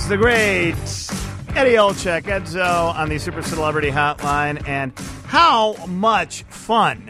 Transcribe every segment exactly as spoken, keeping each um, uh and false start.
It's the great Eddie Olczyk, Edzo, on the Super Celebrity Hotline. And how much fun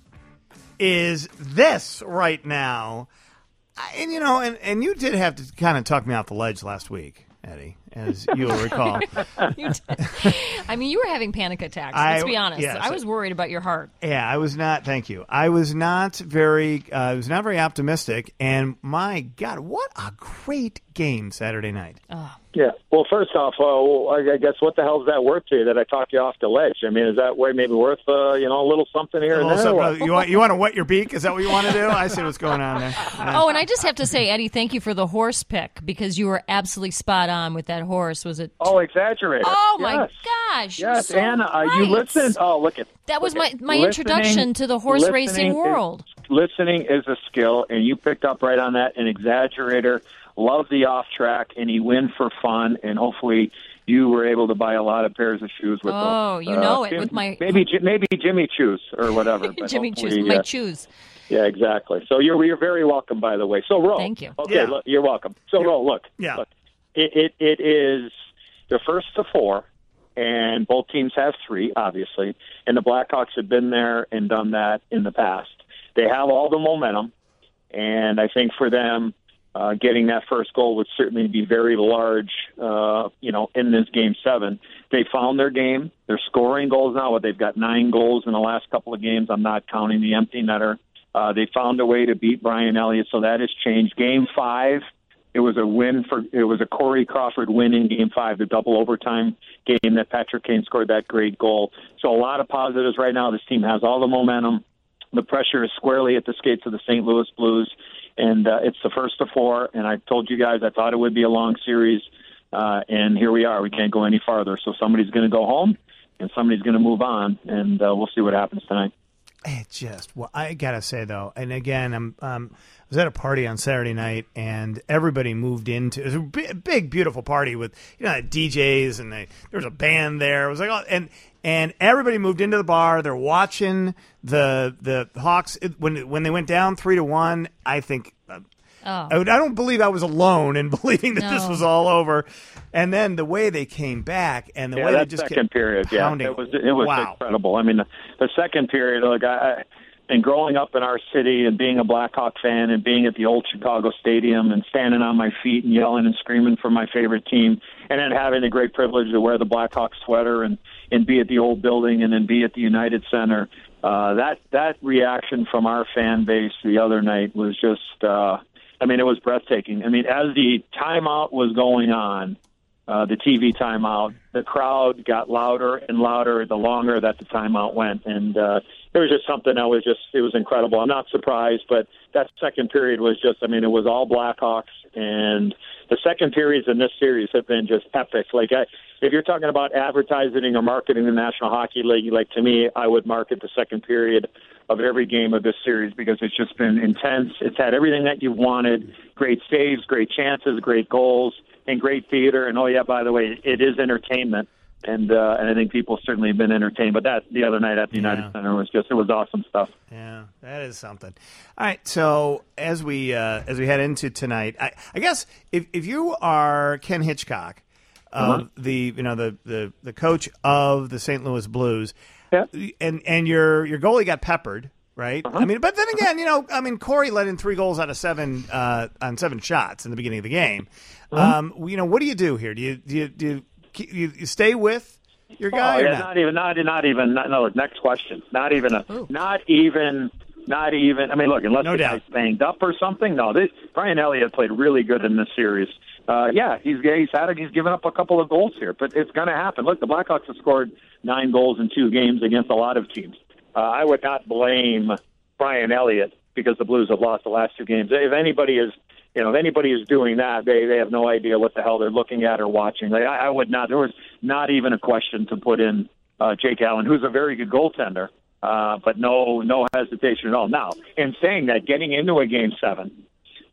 is this right now? And, you know, and, and you did have to kind of talk me off the ledge last week, Eddie, as you'll recall. You did. I mean, you were having panic attacks, let's I- be honest. yes. I was worried about your heart. Yeah, I was not. Thank you. I was not very. Uh, I was not very optimistic. And my God, what a great game Saturday night! Oh. Yeah. Well, first off, uh, I guess what the hell is that worth to you that I talked you off the ledge? I mean, is that way maybe worth uh, you know a little something here A and little there? something- you want you want to wet your beak? Is that what you want to do? I see what's going on there. Yeah. Oh, and I just have to say, Eddie, thank you for the horse pick because you were absolutely spot on with that horse. Was it? Oh, exaggerated. Oh, my Yes. gosh. you're Yes, so Anna, uh, right. you listened. Oh, look at That was look my, at- my listening- introduction to the horse listening racing is- world. Listening is a skill, and you picked up right on that. An exaggerator, love the off track, and he win for fun, and hopefully you were able to buy a lot of pairs of shoes with Oh, those. you Uh, know it, Jim- with my- maybe Ji- maybe Jimmy Choos or whatever. But Jimmy hopefully, choose. My uh, choose. Yeah, exactly. So you're you're very welcome, by the way. So Ro, Thank you. Okay, Yeah. look, you're welcome. So Ro, look, Yeah. look, it, it it is the first to four, and both teams have three, obviously. And the Blackhawks have been there and done that in the past. They have all the momentum, and I think for them, uh, getting that first goal would certainly be very large, uh, you know, in this game seven. They found their game. They're scoring goals now. They've got nine goals in the last couple of games. I'm not counting the empty netter. Uh, they found a way to beat Brian Elliott, so that has changed. Game five, it was a win for it was a Corey Crawford win in Game Five, the double overtime game that Patrick Kane scored that great goal. So a lot of positives right now. This team has all the momentum. The pressure is squarely at the skates of the Saint Louis Blues, and uh, it's the first of four. And I told you guys I thought it would be a long series, uh, and here we are. We can't go any farther. So somebody's going to go home, and somebody's going to move on, and uh, we'll see what happens tonight. It just, well, I gotta say though, and again, I'm, um, I was at a party on Saturday night, and everybody moved into it was a big, big beautiful party with you know D Js, and they, there was a band there. It was like, oh, and and everybody moved into the bar. They're watching the the Hawks it, when when they went down three to one. I think. Uh, Oh. I, would- I don't believe I was alone in believing that this No. was all over, and then the way they came back and the Yeah, way that they just second kept period, pounding. yeah, it was it was wow. incredible. I mean, the, the second period, look, I, and growing up in our city and being a Blackhawk fan and being at the old Chicago Stadium and standing on my feet and yelling and screaming for my favorite team, and then having the great privilege to wear the Blackhawk sweater and and be at the old building and then be at the United Center. Uh, that that reaction from our fan base the other night was just. Uh, I mean, it was breathtaking. I mean, as the timeout was going on, uh, the T V timeout, the crowd got louder and louder the longer that the timeout went. And uh, it was just something that was just, it was incredible. I'm not surprised, but that second period was just, I mean, it was all Blackhawks. And the second periods in this series have been just epic. Like, I, if you're talking about advertising or marketing the National Hockey League, like to me, I would market the second period of every game of this series because it's just been intense. It's had everything that you've wanted, great saves, great chances, great goals, and great theater. And, oh, yeah, by the way, it is entertainment. And uh, and I think people certainly have been entertained. But that the other night at the United Yeah. Center was just, it was awesome stuff. Yeah, that is something. All right, so as we uh, as we head into tonight, I, I guess if if you are Ken Hitchcock, uh, Uh-huh. the you know the, the, the coach of the Saint Louis Blues, Yeah. and and your your goalie got peppered, right? Uh-huh. I mean, but then again, you know, I mean, Corey let in three goals out of seven uh, on seven shots in the beginning of the game. Uh-huh. Um, you know, what do you do here? Do you do you, do you, you, you stay with your guy? Oh, or yeah, not? not even, not, not even, not, no, next question. Not even, a, Ooh. not even, not even, I mean, look, unless No the doubt. guy's banged up or something, no, this, Brian Elliott played really good in this series. Uh, yeah, he's, he's had, he's given up a couple of goals here, but it's going to happen. Look, the Blackhawks have scored nine goals in two games against a lot of teams. Uh, I would not blame Brian Elliott because the Blues have lost the last two games. If anybody is, you know, if anybody is doing that, they they have no idea what the hell they're looking at or watching. Like, I, I would not. There was not even a question to put in uh, Jake Allen, who's a very good goaltender, uh, but no no hesitation at all. Now, in saying that, getting into a game seven,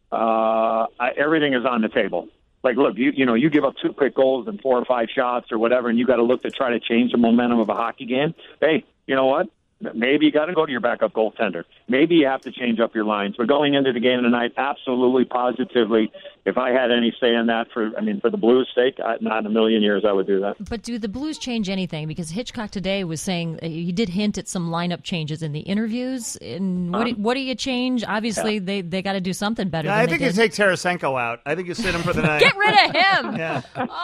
uh, I, everything is on the table. Like, look, you you know, you give up two quick goals and four or five shots or whatever, and you got to look to try to change the momentum of a hockey game. Hey, you know what? Maybe you got to go to your backup goaltender. Maybe you have to change up your lines. But going into the game tonight, absolutely, positively, if I had any say in that, for I mean, for the Blues' sake, I, not in a million years I would do that. But do the Blues change anything? Because Hitchcock today was saying uh, he did hint at some lineup changes in the interviews. And what, um, do, what do you change? Obviously, yeah. they they got to do something better. Yeah, than I think they you did. take Tarasenko out. I think you sit him for the night. Get rid of him. Yeah.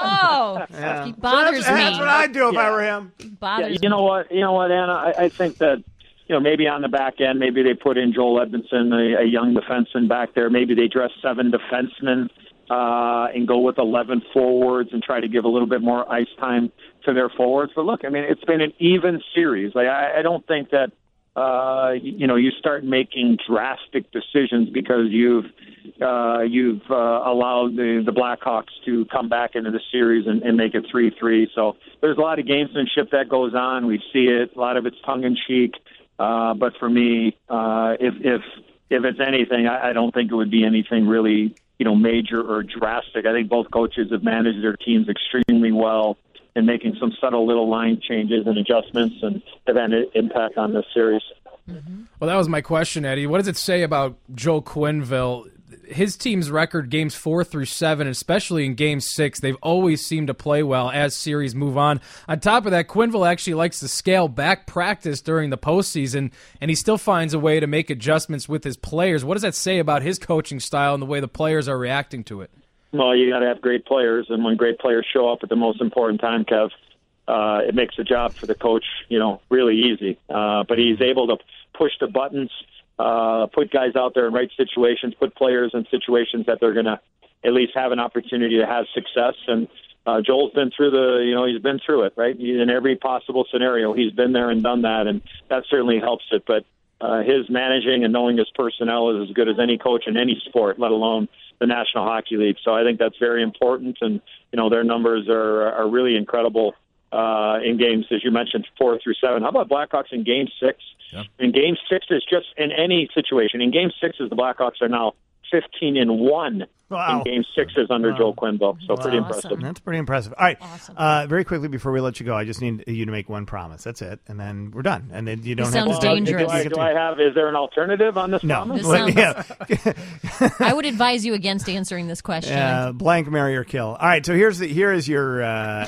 Oh, yeah. he bothers so that's, me. That's what I'd do if yeah. I were him. He bothers yeah, you know what? You know what, Anna? I, I think that. You know, maybe on the back end, maybe they put in Joel Edmondson, a, a young defenseman back there. Maybe they dress seven defensemen uh, and go with eleven forwards and try to give a little bit more ice time to their forwards. But look, I mean, it's been an even series. Like I, I don't think that uh, you know you start making drastic decisions because you've uh, you've uh, allowed the, the Blackhawks to come back into the series and, and make it three three. So there's a lot of gamesmanship that goes on. We see it. A lot of it's tongue in cheek. Uh, but for me, uh, if if if it's anything, I, I don't think it would be anything really, you know, major or drastic. I think both coaches have managed their teams extremely well in making some subtle little line changes and adjustments, and have had an impact on this series. Mm-hmm. Well, that was my question, Eddie. What does it say about Joe Quenneville? His team's record, games four through seven, especially in game six, they've always seemed to play well as series move on. On top of that, Quenneville actually likes to scale back practice during the postseason, and he still finds a way to make adjustments with his players. What does that say about his coaching style and the way the players are reacting to it? Well, you got to have great players, and when great players show up at the most important time, Kev, uh, it makes the job for the coach, you know, really easy. Uh, but he's able to push the buttons. Uh, put guys out there in right situations, put players in situations that they're going to at least have an opportunity to have success. And uh, Joel's been through the, you know, he's been through it, right? In every possible scenario, he's been there and done that, and that certainly helps it. But uh, his managing and knowing his personnel is as good as any coach in any sport, let alone the National Hockey League. So I think that's very important, and, you know, their numbers are, are really incredible uh, in games, as you mentioned, four through seven. How about Blackhawks in game six? Yeah. In game six is just in any situation. In game sixes, the Blackhawks are now fifteen and one wow. in game sixes under wow. Joel Quenneville. So wow. pretty Awesome. impressive. That's pretty impressive. All right. Awesome. Uh, very quickly before we let you go, I just need you to make one promise. That's it, and then we're done. And then you don't This have sounds to dangerous. Do I, do I have? Is there an alternative on this no. promise? This Well, sounds- yeah. I would advise you against answering this question. Uh, blank, marry, or kill. All right, so here's the here is your uh,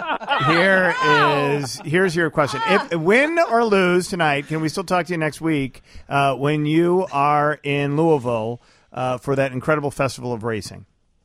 here is here's your question. If win or lose tonight, can we still talk to you next week uh, when you are in Louisville uh, for that incredible festival of racing?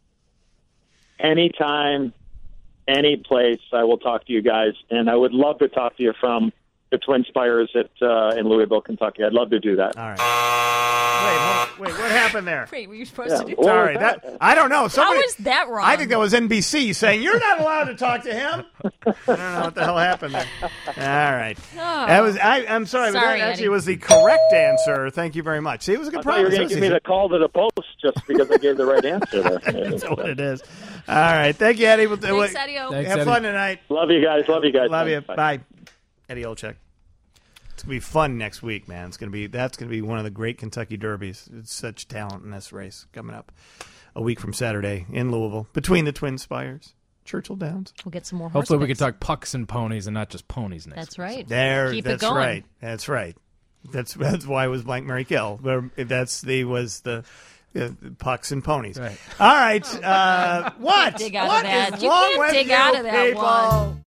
Anytime, any place, I will talk to you guys, and I would love to talk to you from the Twin Spires at uh, in Louisville, Kentucky. I'd love to do that. All right. Wait, hold, wait, what happened there? Wait, were you supposed Yeah. to do What Sorry, was that? that? I don't know. Somebody, How was that wrong? I think that was N B C saying you're not allowed to talk to him. I don't know what the hell happened there. All right, Oh. that was. I, I'm sorry, but Sorry, that actually Eddie. was the correct answer. Thank you very much. See, it was a good I thought you were promise. going to That give me was the call to the post just because I gave the right answer there. That's what it is. All right, thank you, Eddie. We'll, Thanks, we'll- Eddie-O. Thanks, Have Eddie. fun tonight. Love you guys. Love you guys. Love you. Bye. Bye. Eddie Olczyk. It's gonna be fun next week, man. It's gonna be that's gonna be one of the great Kentucky derbies. It's such talent in this race coming up a week from Saturday in Louisville between the Twin Spires, Churchill Downs. We'll get some more horse Hopefully we can picks. talk pucks and ponies and not just ponies next That's week. right. There, Keep that's it going. right. That's right. That's that's why it was blank Mary Kill. Where that's the was the. Uh, pucks and ponies. Right. All right. Uh, what? dig out of What that. is You wrong can't with dig you out of that people? one.